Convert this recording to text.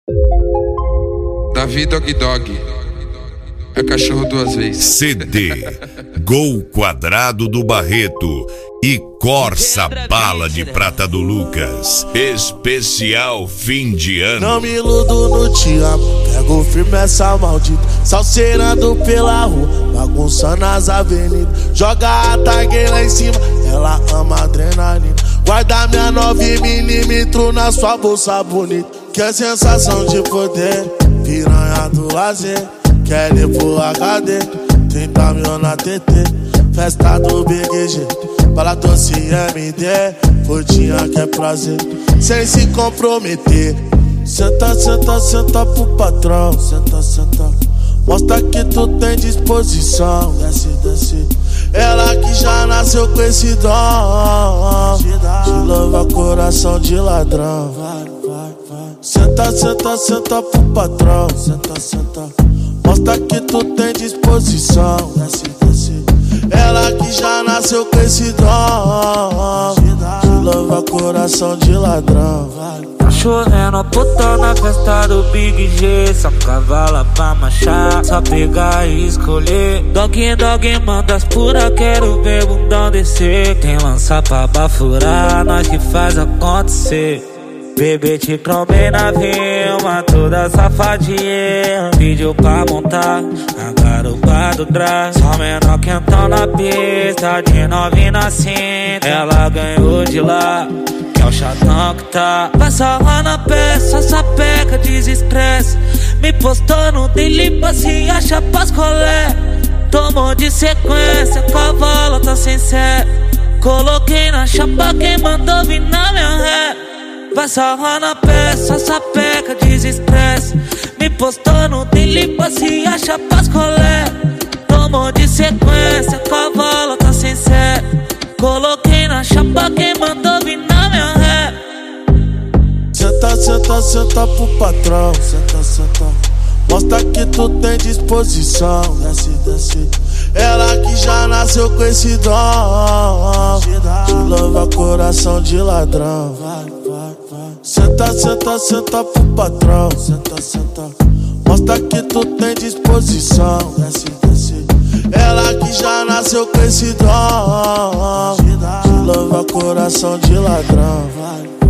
Davi Dog Dog é cachorro duas vezes. CD Gol Quadrado do Barreto e Corsa Bala de Prata do Lucas. Especial fim de ano. Não me iludo no te amo, pego firme essa maldita, salseirando pela rua, bagunçando as avenidas. Joga a tag lá em cima, ela ama adrenalina. Guarda minha 9mm na sua bolsa bonita. Que é sensação de poder, piranha do lazer. Quer ir pro HD, 30 mil na TT. Festa do BGG, bala doce MD. Curtinha que é prazer, sem se comprometer. Senta, senta, senta pro patrão. Senta, senta, mostra que tu tem disposição. Desce, desce, ela que já nasceu com esse dom. Te louva coração de ladrão. Vai, vai, vai. Senta, senta, senta pro patrão. Senta, senta, mostra que tu tem disposição. Desce, desce, ela que já nasceu com esse dom. Te louva coração de ladrão. Tá chovendo puta na festa do Big G. Só cavala pra marchar, só pegar e escolher. Dog, dog, manda as pura, quero ver bundão descer. Tem lança pra bafurar, nós que faz acontecer. Bebê te cromei na vilma, toda safadinha. Pediu pra montar a garupa do drag. Só menor quentão na pista, de novinha na cinta. Ela ganhou de lá, que é o chatão que tá. Passa lá na peça, sapeca, desestresse. Me postou no daily, se acha pras colé. Tomou de sequência, cavalo tá sem sé. Coloquei na chapa, quem mandou vir na minha ré. Vai sarrar na peça, sapeca, desestresse. Me postou no daily, se acha pras colé. Tomou de sequência, cavalo tá sem sé. Coloquei na chapa, quem mandou vir na minha ré. Senta, senta, senta pro patrão. Senta, senta, mostra que tu tem disposição. Desce, desce, ela que já nasceu com esse dom. Te louva coração de ladrão. Vai, vai, vai. Senta, senta, senta pro patrão. Senta, senta, mostra que tu tem disposição. Desce, desce, ela que já nasceu com esse dom. Te louva coração de ladrão. Vai.